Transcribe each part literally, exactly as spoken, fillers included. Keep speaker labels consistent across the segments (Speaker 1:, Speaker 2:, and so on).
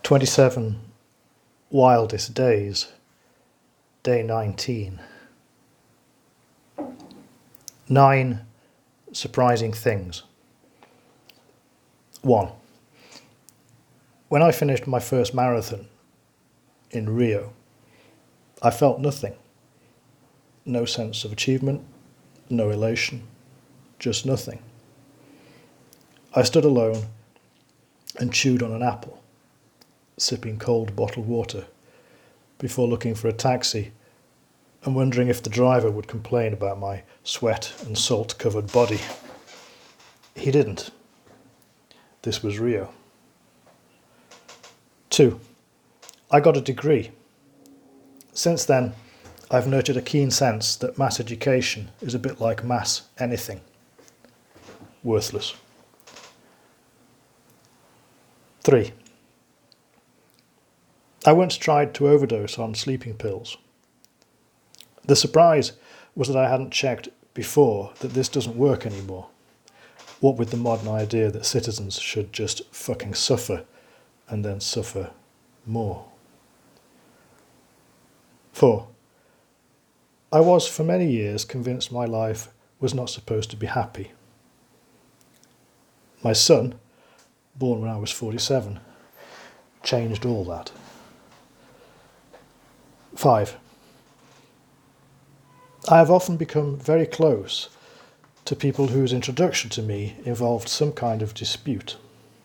Speaker 1: twenty-seven Wildest Days, Day nineteen. Nine surprising things. One. When I finished my first marathon in Rio, I felt nothing. No sense of achievement, no elation, just nothing. I stood alone and chewed on an apple, sipping cold bottled water, before looking for a taxi and wondering if the driver would complain about my sweat and salt-covered body. He didn't. This was Rio. Two. I got a degree. Since then, I've nurtured a keen sense that mass education is a bit like mass anything. Worthless. Three. I once tried to overdose on sleeping pills. The surprise was that I hadn't checked before that this doesn't work anymore. What with the modern idea that citizens should just fucking suffer and then suffer more. Four. I was for many years convinced my life was not supposed to be happy. My son, born when I was forty-seven, changed all that. Five. I have often become very close to people whose introduction to me involved some kind of dispute.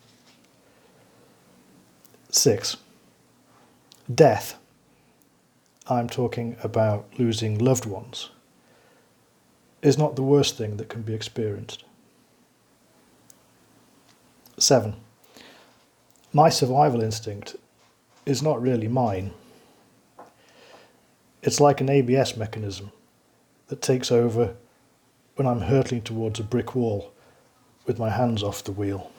Speaker 1: Six. Death. I'm talking about losing loved ones, is not the worst thing that can be experienced. Seven. My survival instinct is not really mine. It's like an A B S mechanism that takes over when I'm hurtling towards a brick wall with my hands off the wheel.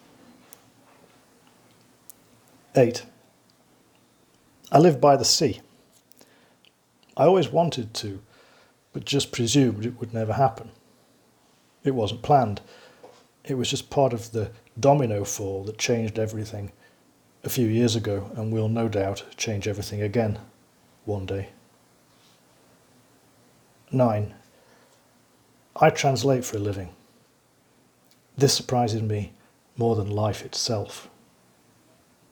Speaker 1: Eight. I live by the sea. I always wanted to, but just presumed it would never happen. It wasn't planned. It was just part of the domino fall that changed everything a few years ago and will no doubt change everything again one day. Nine. I translate for a living. This surprises me more than life itself.